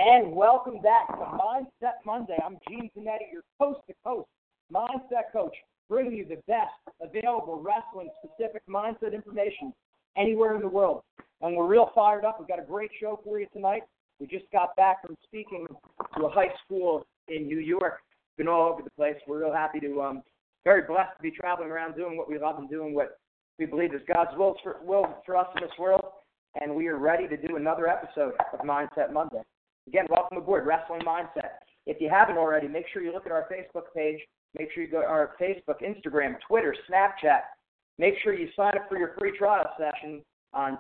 And welcome back to Mindset Monday. I'm Gene Panetti, your coast-to-coast mindset coach, bringing you the best available wrestling-specific mindset information anywhere in the world. And we're real fired up. We've got a great show for you tonight. We just got back from speaking to a high school in New York. Been all over the place. We're real happy to, very blessed to be traveling around doing what we love and doing what we believe is God's will for us in this world. And we are ready to do another episode of Mindset Monday. Again, welcome aboard, Wrestling Mindset. If you haven't already, make sure you look at our Facebook page. Make sure you go to our Facebook, Instagram, Twitter, Snapchat. Make sure you sign up for your free trial session on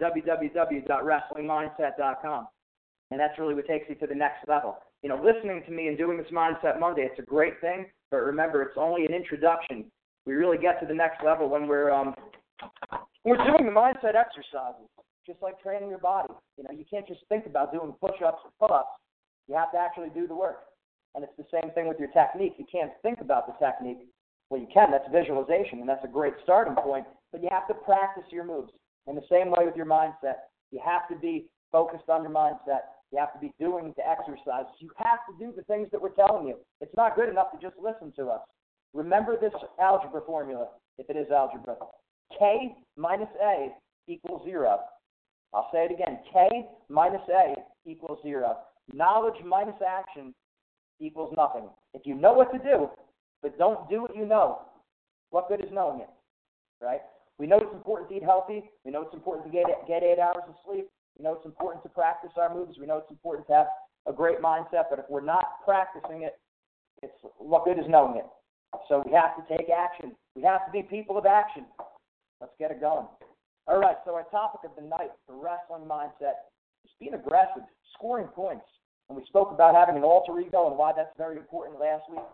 www.wrestlingmindset.com. And that's really what takes you to the next level. You know, listening to me and doing this Mindset Monday, it's a great thing. But remember, it's only an introduction. We really get to the next level when we're doing the mindset exercises. Just like training your body. You know, you can't just think about doing push-ups or pull-ups. You have to actually do the work. And it's the same thing with your technique. You can't think about the technique. Well, you can. That's visualization, and that's a great starting point. But you have to practice your moves. In the same way with your mindset, you have to be focused on your mindset. You have to be doing the exercises. You have to do the things that we're telling you. It's not good enough to just listen to us. Remember this algebra formula, if it is algebra. K minus A equals 0. I'll say it again. K minus A equals 0. Knowledge minus action equals nothing. If you know what to do, but don't do what you know, what good is knowing it, right? We know it's important to eat healthy. We know it's important to get 8 hours of sleep. We know it's important to practice our moves. We know it's important to have a great mindset. But if we're not practicing it, it's what good is knowing it? So we have to take action. We have to be people of action. Let's get it going. All right, so our topic of the night for Wrestling Mindset is being aggressive, scoring points. And we spoke about having an alter ego and why that's very important last week.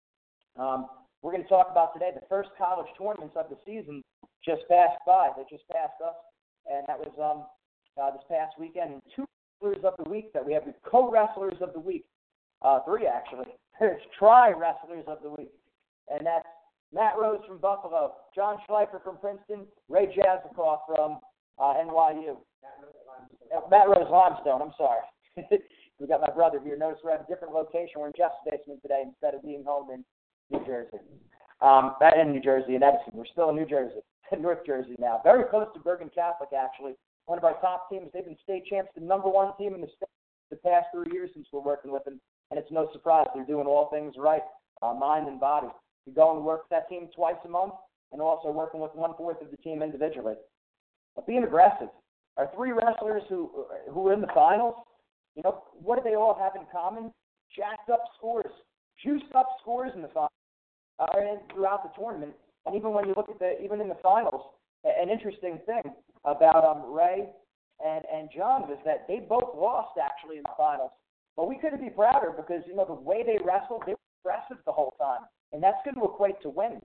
We're going to talk about today the first college tournaments of the season just passed by. They just passed us, and that was this past weekend. And 2 wrestlers of the week that we have, the co-wrestlers of the week, 3 actually. There's tri-wrestlers of the week, and that's Matt Rose from Buffalo, John Schleifer from Princeton, Ray Jazikoff from NYU. Matt Rose Limestone, I'm sorry. We got my brother here. Notice we're at a different location. We're in Jeff's basement today instead of being home in New Jersey. In New Jersey, in Edison. We're still in New Jersey, North Jersey now. Very close to Bergen Catholic, actually. One of our top teams. They've been state champs, the number 1 team in the state the past 3 years since we're working with them. And it's no surprise. They're doing all things right, mind and body. We go and work with that team twice a month and also working with 1/4 of the team individually. But being aggressive. Our 3 wrestlers who were in the finals, you know, what do they all have in common? Jacked up scores, juiced up scores in the finals and throughout the tournament. And even when you look at even in the finals, an interesting thing about Ray and John was that they both lost actually in the finals. But we couldn't be prouder because, you know, the way they wrestled, they were aggressive the whole time. And that's going to equate to wins.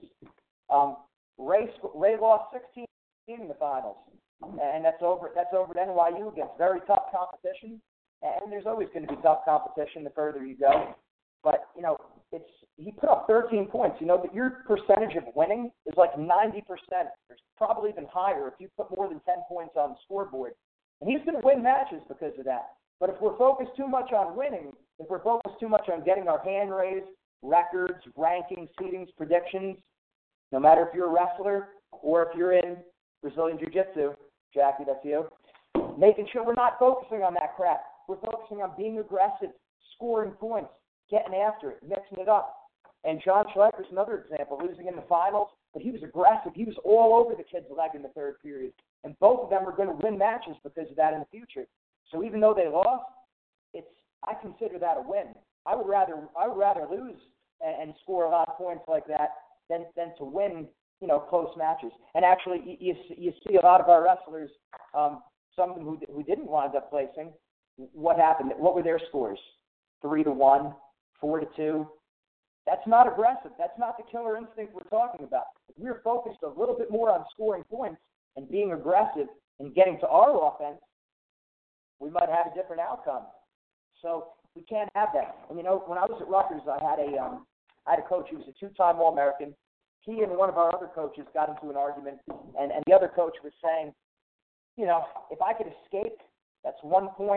Ray lost 16 in the finals, and that's over at NYU against very tough competition. And there's always going to be tough competition the further you go. But you know, he put up 13 points. You know, but your percentage of winning is like 90%. There's probably even higher if you put more than 10 points on the scoreboard. And he's going to win matches because of that. But if we're focused too much on winning, if we're focused too much on getting our hand raised, records, rankings, seedings, predictions, no matter if you're a wrestler or if you're in Brazilian Jiu-Jitsu, Jackie, that's you, making sure we're not focusing on that crap. We're focusing on being aggressive, scoring points, getting after it, mixing it up. And John Schleifer's another example, losing in the finals, but he was aggressive. He was all over the kid's leg in the 3rd period. And both of them are going to win matches because of that in the future. So even though they lost, I consider that a win. I would rather lose and score a lot of points like that than to win, you know, close matches. And actually, you see a lot of our wrestlers, some of them who didn't wind up placing. What happened? What were their scores? 3-1, 4-2. That's not aggressive. That's not the killer instinct we're talking about. If we're focused a little bit more on scoring points and being aggressive and getting to our offense, we might have a different outcome. So we can't have that. And you know, when I was at Rutgers, I had a coach who was a 2-time All-American. He and one of our other coaches got into an argument, and the other coach was saying, you know, if I could escape, that's 1 point.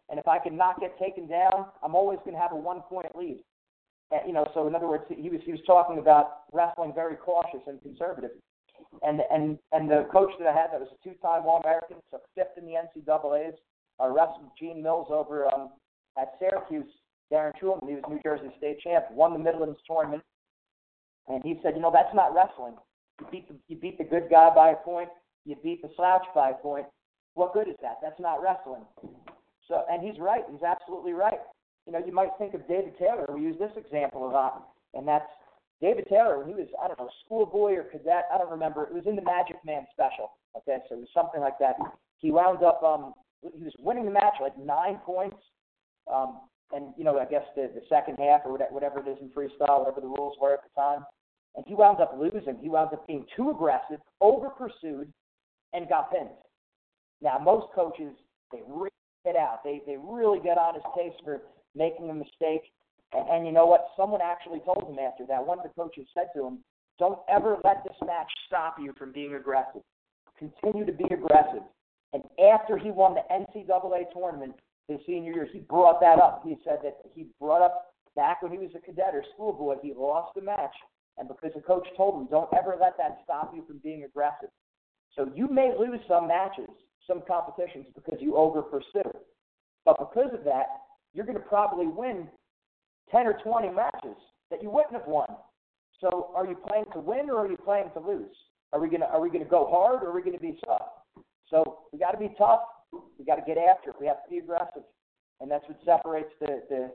And if I can not get taken down, I'm always going to have a 1-point lead. And, so in other words, he was talking about wrestling very cautious and conservative. And the coach that I had that was a 2-time All-American, so 5th in the NCAAs, wrestled Gene Mills over at Syracuse. Darren Truman, he was New Jersey state champ, won the Midlands tournament. And he said, that's not wrestling. You beat the good guy by a point. You beat the slouch by a point. What good is that? That's not wrestling. So, and he's right. He's absolutely right. You might think of David Taylor. We use this example a lot, and that's David Taylor when he was, schoolboy or cadet. I don't remember. It was in the Magic Man special. Okay, so it was something like that. He wound up, he was winning the match like 9 points. And, I guess the second half or whatever it is in freestyle, whatever the rules were at the time. And he wound up losing. He wound up being too aggressive, over-pursued, and got pinned. Now, most coaches, they really get out. They really get on his case for making a mistake. And you know what? Someone actually told him after that. One of the coaches said to him, don't ever let this match stop you from being aggressive. Continue to be aggressive. And after he won the NCAA tournament his senior year, he brought that up. He said that he brought up back when he was a cadet or schoolboy, he lost the match. And because the coach told him, don't ever let that stop you from being aggressive. So you may lose some matches, some competitions, because you over-pursue. But because of that, you're going to probably win 10 or 20 matches that you wouldn't have won. So are you playing to win or are you playing to lose? Are we going to go hard or are we going to be soft? So we got to be tough. We got to get after it. We have to be aggressive. And that's what separates the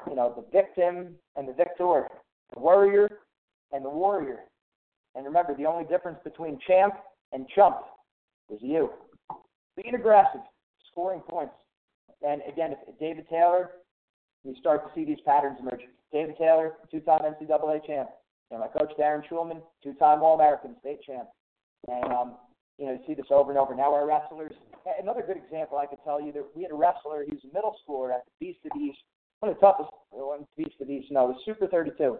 victim and the victor, the warrior and the warrior. And remember, the only difference between champ and chump is you. Being aggressive, scoring points. And again, if David Taylor, you start to see these patterns emerge. David Taylor, 2-time NCAA champ. And my coach, Darren Schulman, 2-time All-American state champ. And, you see this over and over. Now our wrestlers, another good example I could tell you, that we had a wrestler, he was a middle schooler at the Beast of the East, one of the toughest, Beast of the East, no, it was Super 32.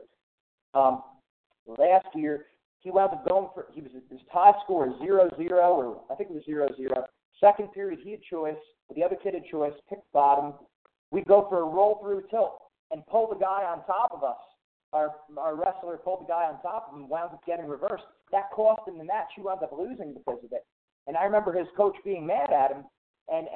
Last year, he wound up going for, his tie score is 0-0, or I think it was 0-0. Second period, he had choice, but the other kid had choice, picked bottom. We go for a roll-through tilt and pull the guy on top of us. Our wrestler pulled the guy on top of him and wound up getting reversed. That cost him the match. He wound up losing because of it. And I remember his coach being mad at him, and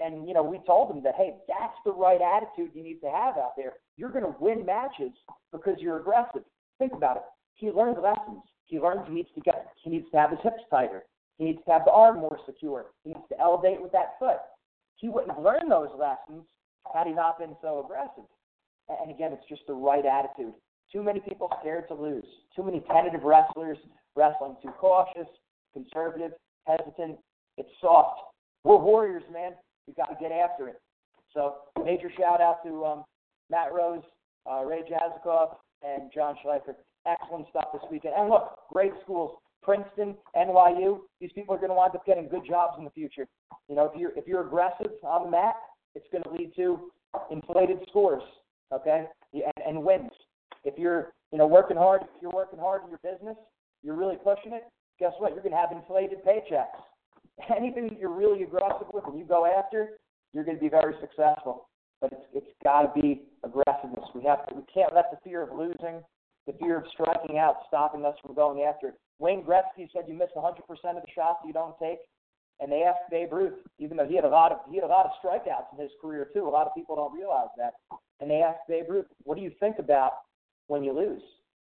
we told him that, hey, that's the right attitude you need to have out there. You're going to win matches because you're aggressive. Think about it. He learned lessons. He learned he needs to have his hips tighter. He needs to have the arm more secure. He needs to elevate with that foot. He wouldn't have learned those lessons had he not been so aggressive. And again, it's just the right attitude. Too many people scared to lose. Too many tentative wrestlers wrestling too cautious, conservative, hesitant. It's soft. We're warriors, man. We've got to get after it. So major shout out to Matt Rose, Ray Jazikoff, and John Schleifer. Excellent stuff this weekend. And look, great schools. Princeton, NYU, these people are going to wind up getting good jobs in the future. If you're aggressive on the mat, it's going to lead to inflated scores, okay, and wins. If you're working hard, in your business, you're really pushing it, guess what? You're going to have inflated paychecks. Anything that you're really aggressive with and you go after, you're going to be very successful. But it's got to be aggressiveness. We can't let the fear of losing, the fear of striking out, stopping us from going after it. Wayne Gretzky said you miss 100% of the shots you don't take. And they asked Babe Ruth, even though he had a lot of strikeouts in his career too. A lot of people don't realize that. And they asked Babe Ruth, what do you think about when you lose?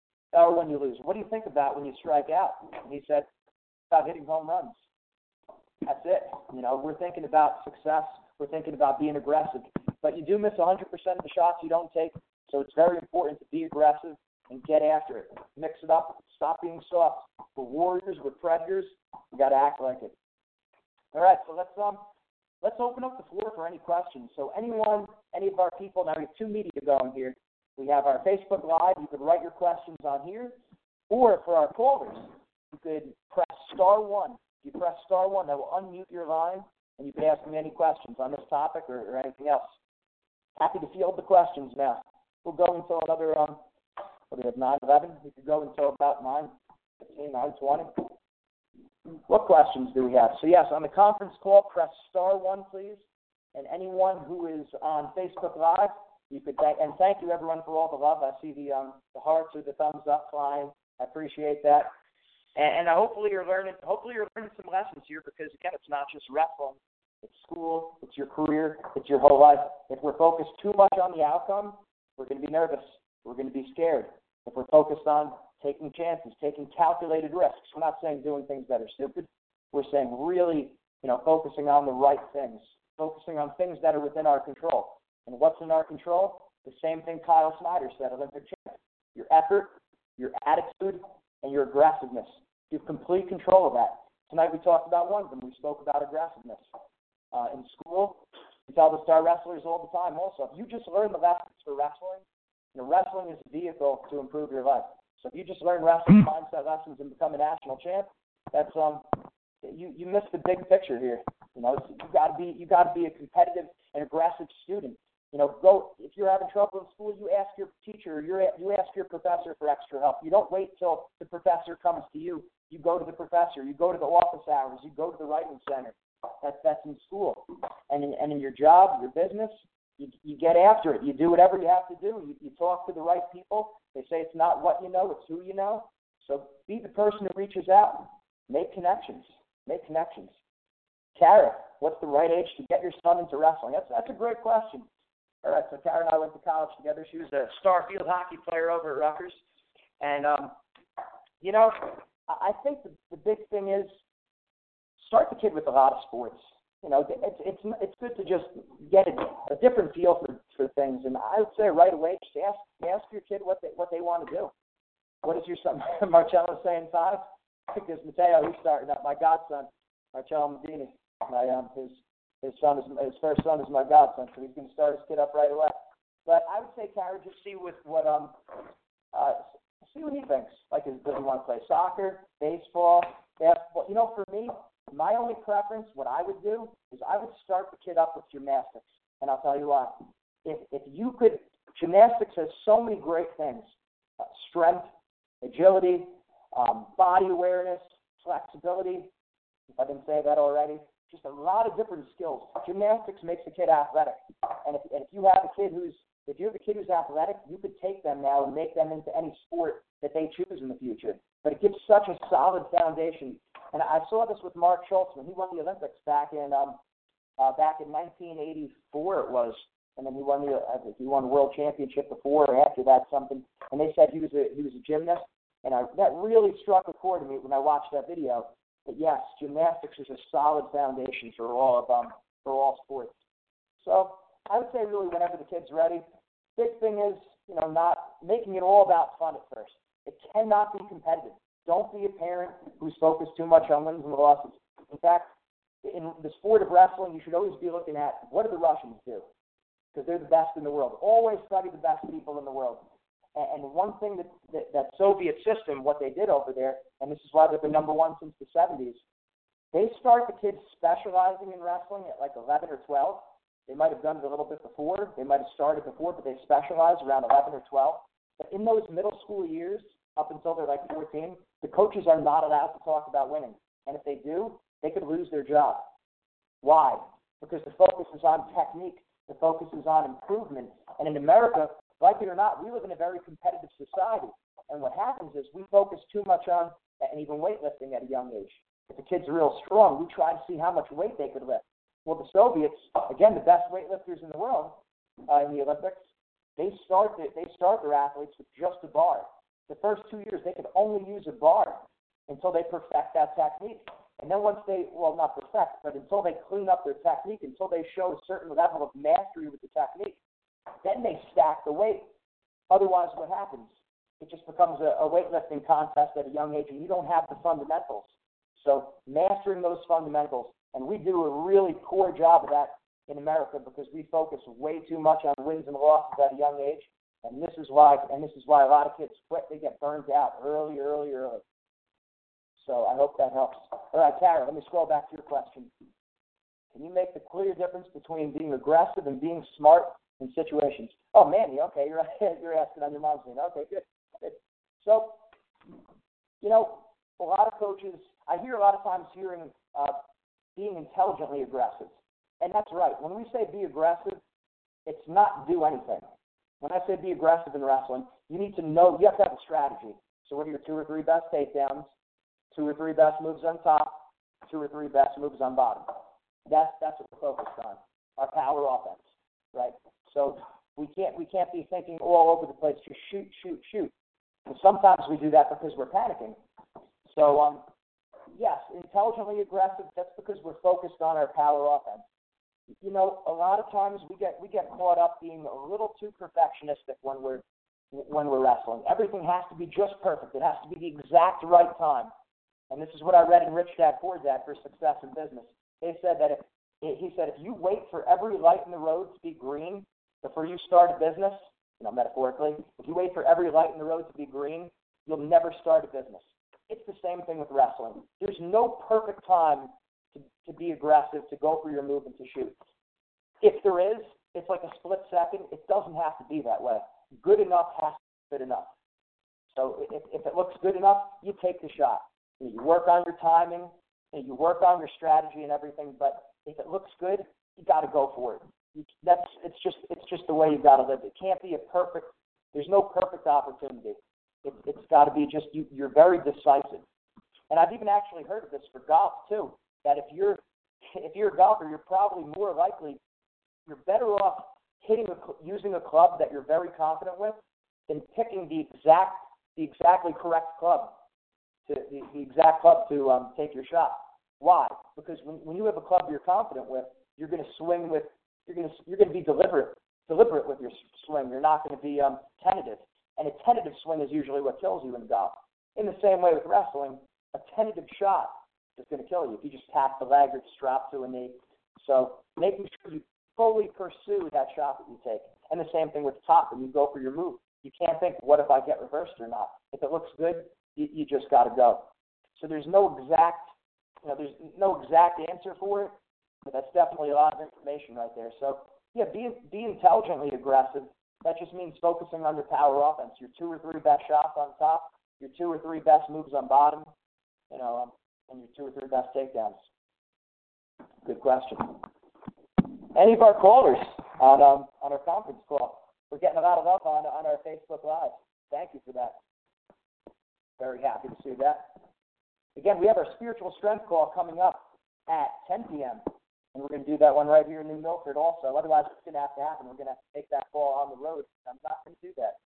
Or when you lose, what do you think about when you strike out? And he said, about hitting home runs. That's it. We're thinking about success. We're thinking about being aggressive. But you do miss 100% of the shots you don't take. So it's very important to be aggressive and get after it. Mix it up. Stop being soft. We're warriors. We're predators. We got to act like it. All right. So let's open up the floor for any questions. So any of our people, now we have 2 media going here. We have our Facebook Live. You could write your questions on here. Or for our callers, you could press *1. If you press *1, that will unmute your line, and you can ask me any questions on this topic or anything else. Happy to field the questions now. We'll go until another, 9:11? We could go until about 9:15, 9:20. What questions do we have? So, yes, on the conference call, press *1, please. And anyone who is on Facebook Live, you could thank you everyone for all the love. I see the hearts or the thumbs up flying. I appreciate that. And hopefully you're learning some lessons here, because again, it's not just wrestling. It's school, it's your career, it's your whole life. If we're focused too much on the outcome, we're going to be nervous. We're going to be scared. If we're focused on taking chances, taking calculated risks, we're not saying doing things that are stupid. We're saying really, focusing on the right things, focusing on things that are within our control. And what's in our control? The same thing Kyle Snyder said, Olympic champ. Your effort, your attitude, and your aggressiveness. You have complete control of that. Tonight we talked about one of them. We spoke about aggressiveness. In school, we tell the star wrestlers all the time also, if you just learn the lessons for wrestling, wrestling is a vehicle to improve your life. So if you just learn wrestling mindset lessons and become a national champ, that's you missed the big picture here. You got to be a competitive and aggressive student. Go if you're having trouble in school, you ask your teacher, you ask your professor for extra help. You don't wait till the professor comes to you. You go to the professor. You go to the office hours. You go to the writing center. That's in school, and in your job, your business, you get after it. You do whatever you have to do. You talk to the right people. They say it's not what you know, it's who you know. So be the person who reaches out. Make connections. Kara, what's the right age to get your son into wrestling? That's a great question. All right, so Kara and I went to college together. She was a star field hockey player over at Rutgers, and I think the big thing is, start the kid with a lot of sports. It's good to just get a different feel for things. And I would say right away, just ask your kid what they want to do. What is your son Marcello saying 5? Because Mateo, he's starting up. My godson, Marcello Medini, his first son is my godson, so he's going to start his kid up right away. But I would say, Kara, just see what he thinks. Like, does he want to play soccer, baseball, basketball? For me, my only preference, what I would do, is I would start the kid up with gymnastics. And I'll tell you why. If you could, gymnastics has so many great things. Strength, agility, body awareness, flexibility. If I didn't say that already, just a lot of different skills. Gymnastics makes a kid athletic. And if you have a kid who's athletic, you could take them now and make them into any sport that they choose in the future. But it gives such a solid foundation. And I saw this with Mark Schultz when he won the Olympics back in 1984 it was, and then he won the world championship before or after that something. And they said he was a gymnast, and that really struck a chord to me when I watched that video. But yes, gymnastics is a solid foundation for all sports. So I would say really whenever the kid's ready. Big thing is not making it all about fun at first. It cannot be competitive. Don't be a parent who's focused too much on wins and losses. In fact, in the sport of wrestling, you should always be looking at what do the Russians do, because they're the best in the world. Always study the best people in the world. And one thing that Soviet system, what they did over there, and this is why they've been number one since the 70s, they start the kids specializing in wrestling at like 11 or 12. They might have done it a little bit before. They might have started before, but they specialize around 11 or 12. But in those middle school years, up until they're like 14, the coaches are not allowed to talk about winning. And if they do, they could lose their job. Why? Because the focus is on technique. The focus is on improvement. And in America, like it or not, we live in a very competitive society. And what happens is we focus too much on, and even weightlifting at a young age. If the kid's real strong, we try to see how much weight they could lift. Well, the Soviets, again, the best weightlifters in the world in the Olympics, they start their athletes with just a bar. The first 2 years, they could only use a bar until they perfect that technique. And then once not perfect, but until they clean up their technique, until they show a certain level of mastery with the technique, then they stack the weight. Otherwise, what happens? It just becomes a weightlifting contest at a young age, and you don't have the fundamentals. So mastering those fundamentals, and we do a really poor job of that in America because we focus way too much on wins and losses at a young age. And this is why a lot of kids quit. They get burned out early. So I hope that helps. All right, Tara, let me scroll back to your question. Can you make the clear difference between being aggressive and being smart in situations? Oh, Manny, okay, you're asking on your mom's name. Okay, good. So, a lot of coaches, I hear a lot of times being intelligently aggressive. And that's right. When we say be aggressive, it's not do anything. When I say be aggressive in wrestling, you need to know, you have to have a strategy. So what are your 2 or 3 best takedowns, 2 or 3 best moves on top, 2 or 3 best moves on bottom? That's what we're focused on, our power offense, right? So we can't be thinking all over the place, just shoot, shoot, shoot. And sometimes we do that because we're panicking. So, yes, intelligently aggressive, that's because we're focused on our power offense. You know, a lot of times we get caught up being a little too perfectionistic when we're wrestling. Everything has to be just perfect. It has to be the exact right time. And this is what I read in Rich Dad Poor Dad for Success in Business. He said if you wait for every light in the road to be green before you start a business, you know, metaphorically, if you wait for every light in the road to be green, you'll never start a business. It's the same thing with wrestling. There's no perfect time to be aggressive, to go for your move and to shoot. If there is, it's like a split second. It doesn't have to be that way. Good enough has to be good enough. So if it looks good enough, you take the shot. You work on your timing, and you work on your strategy and everything, but if it looks good, you got to go for it. It's just the way you got to live. It can't be there's no perfect opportunity. It's got to be just you're very decisive. And I've even actually heard of this for golf too, that if you're a golfer, you're probably more likely, you're better off using a club that you're very confident with than picking the exactly correct club, the exact club to take your shot. Why? Because when you have a club you're confident with, you're going to swing with, you're going to be deliberate with your swing. You're not going to be tentative. And a tentative swing is usually what kills you in golf. In the same way with wrestling, a tentative shot is going to kill you if you just tap the leg or just drop to a knee. So making sure you fully pursue that shot that you take. And the same thing with top, when you go for your move. You can't think, what if I get reversed or not? If it looks good, you just got to go. So there's no exact answer for it, but that's definitely a lot of information right there. So yeah, be intelligently aggressive. That just means focusing on your power offense, your 2 or 3 best shots on top, your 2 or 3 best moves on bottom, and your 2 or 3 best takedowns. Good question. Any of our callers on our conference call? We're getting a lot of love on our Facebook Live. Thank you for that. Very happy to see that. Again, we have our spiritual strength call coming up at 10 p.m. And we're going to do that one right here in New Milford also. Otherwise, it's going to have to happen. We're going to have to take that call on the road. I'm not going to do that.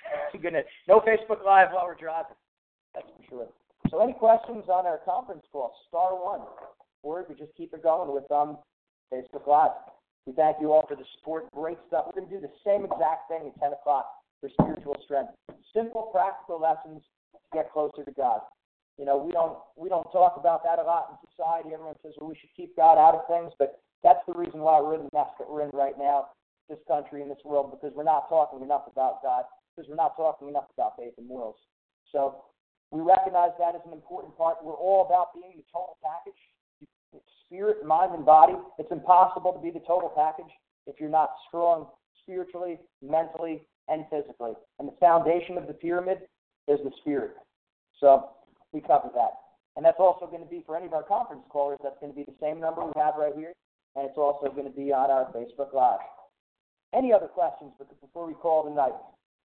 No Facebook Live while we're driving. That's for sure. So any questions on our conference call? Star 1. Or we just keep it going with Facebook Live. We thank you all for the support. Great stuff. We're going to do the same exact thing at 10 o'clock for spiritual strength. Simple, practical lessons to get closer to God. You know, we don't talk about that a lot in society. Everyone says, well, we should keep God out of things, but that's the reason why we're in the mess that we're in right now, this country and this world, because we're not talking enough about God, because we're not talking enough about faith and morals. So we recognize that as an important part. We're all about being the total package, spirit, mind, and body. It's impossible to be the total package if you're not strong spiritually, mentally, and physically. And the foundation of the pyramid is the spirit. So we cover that. And that's also going to be for any of our conference callers. That's going to be the same number we have right here. And it's also going to be on our Facebook Live. Any other questions before we call the night?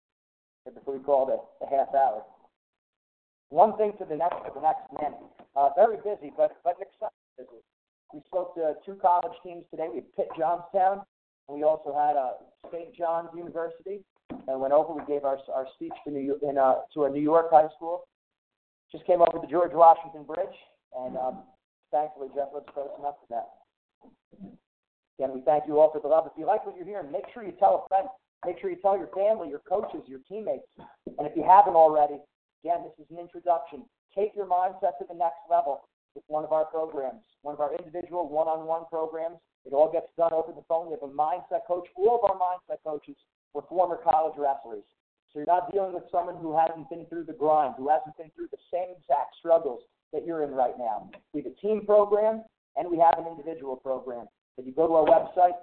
Or before we call the half hour? One thing to the next man. Very busy, but an exciting busy. We spoke to 2 college teams today. We had Pitt Johnstown, and we also had St. John's University. And went over. We gave our speech to a New York high school. Just came over the George Washington Bridge, and thankfully Jeff lives close enough to that. Again, we thank you all for the love. If you like what you're hearing, make sure you tell a friend. Make sure you tell your family, your coaches, your teammates. And if you haven't already, again, this is an introduction. Take your mindset to the next level with one of our programs, one of our individual one-on-one programs. It all gets done over the phone. We have a mindset coach. All of our mindset coaches were former college wrestlers. So you're not dealing with someone who hasn't been through the grind, who hasn't been through the same exact struggles that you're in right now. We have a team program, and we have an individual program. If you go to our website,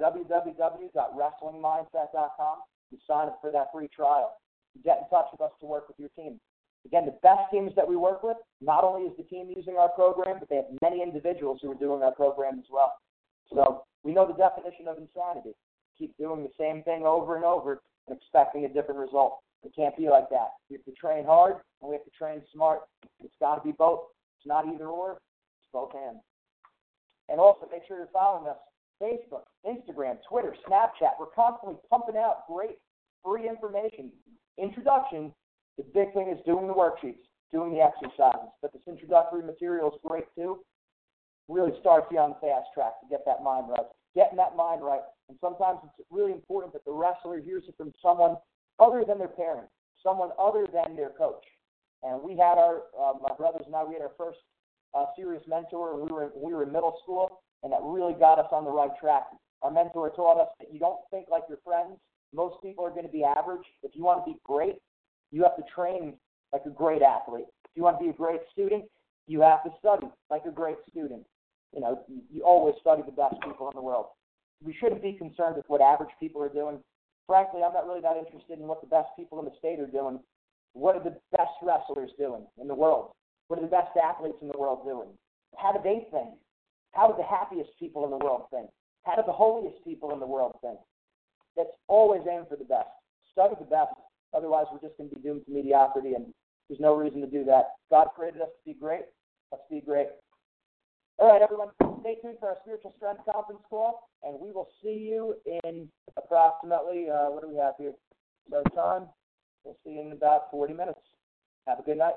www.wrestlingmindset.com, you sign up for that free trial. You get in touch with us to work with your team. Again, the best teams that we work with, not only is the team using our program, but they have many individuals who are doing our program as well. So we know the definition of insanity. Keep doing the same thing over and over and expecting a different result. It can't be like that. We have to train hard and we have to train smart. It's got to be both. It's not either or. It's both and. And also make sure you're following us. Facebook, Instagram, Twitter, Snapchat. We're constantly pumping out great free information. Introduction, the big thing is doing the worksheets, doing the exercises. But this introductory material is great too. Really starts you on the fast track to get that mind right. Getting that mind right. And sometimes it's really important that the wrestler hears it from someone other than their parent, someone other than their coach. And we had my brothers and I, we had our first serious mentor when we were in middle school, and that really got us on the right track. Our mentor taught us that you don't think like your friends. Most people are going to be average. If you want to be great, you have to train like a great athlete. If you want to be a great student, you have to study like a great student. You know, you always study the best people in the world. We shouldn't be concerned with what average people are doing. Frankly, I'm not really that interested in what the best people in the state are doing. What are the best wrestlers doing in the world? What are the best athletes in the world doing? How do they think? How do the happiest people in the world think? How do the holiest people in the world think? Let's always aim for the best. Study the best. Otherwise, we're just going to be doomed to mediocrity, and there's no reason to do that. God created us to be great. Let's be great. All right, everyone, stay tuned for our Spiritual Strength Conference call, and we will see you in approximately, what do we have here? So time? We'll see you in about 40 minutes. Have a good night.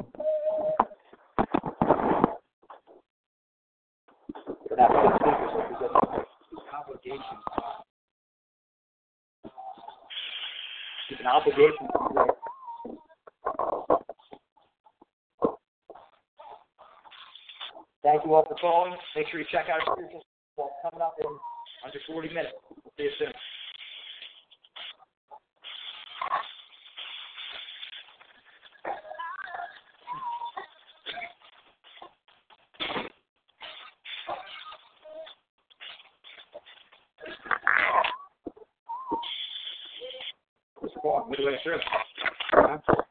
Obligation. It's an obligation. Thank you all for calling. Make sure you check out our spiritual call coming up in under 40 minutes. See you soon. What do I serve?